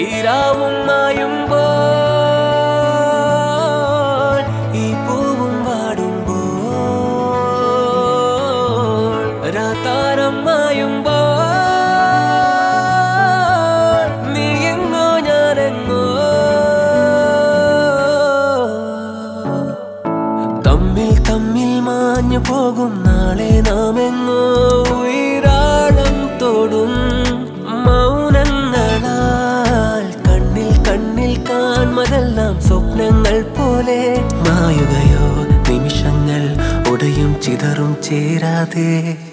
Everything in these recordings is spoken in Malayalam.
ഈരാവും മായുമ്പോൾ ഈ പൂവും വാടുമ്പോൾ രാതാരം മായുമ്പോൾ നീ എങ്ങോ ഞാനെങ്ങോ തമ്മിൽ തമ്മിൽ മാഞ്ഞു പോകും നാളെ നാം എങ്ങോ ഉയരാളം തോടും മൗനങ്ങളാൽ കണ്ണിൽ കണ്ണിൽ കാൺമതെല്ലാം സ്വപ്നങ്ങൾ പോലെ മായുകയോ നിമിഷങ്ങൾ ഉടയും ചിതറും ചേരാതെ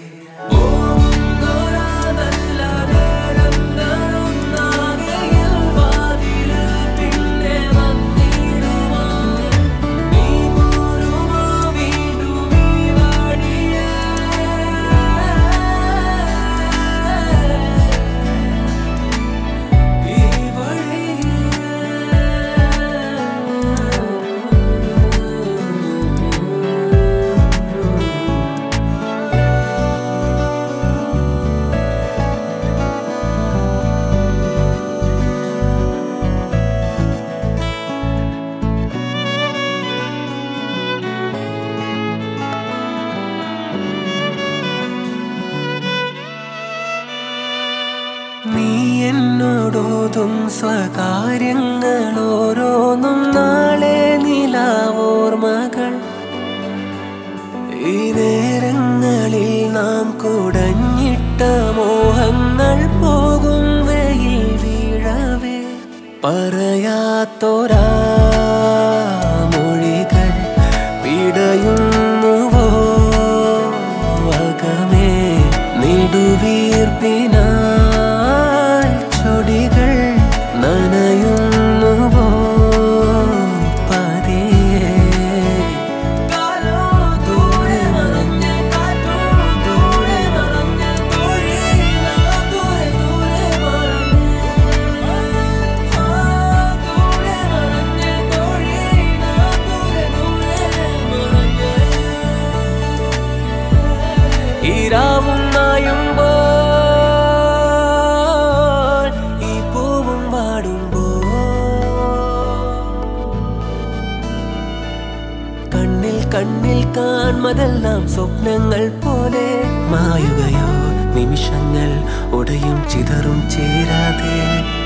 നീ എന്നോടോതും സ്വകാര്യങ്ങൾ ഓരോന്നും നാളെ നിലാവോർമകൾ ഈ നേരങ്ങളിൽ നാം കുടഞ്ഞിട്ട മോഹങ്ങൾ പോകും വെയിൽ വീഴവേ പറയാത്തോരാ മൊഴികൾ പിടയുന്നുവോ അകമേ നെടുവീർപ്പിനാ ചൊടികൾ നനയുന്നുവോ പതിയെ ദൂരെ മറഞ്ഞ് ദൂരെ മറഞ്ഞ് ദൂരെ ഈരാവും മായുമ്പോൾ കണ്ണിൽ കാൺമതെല്ലാം സ്വപ്നങ്ങൾ പോലെ മായുകയോ നിമിഷങ്ങൾ ഉടയും ചിതറും ചേരാതെ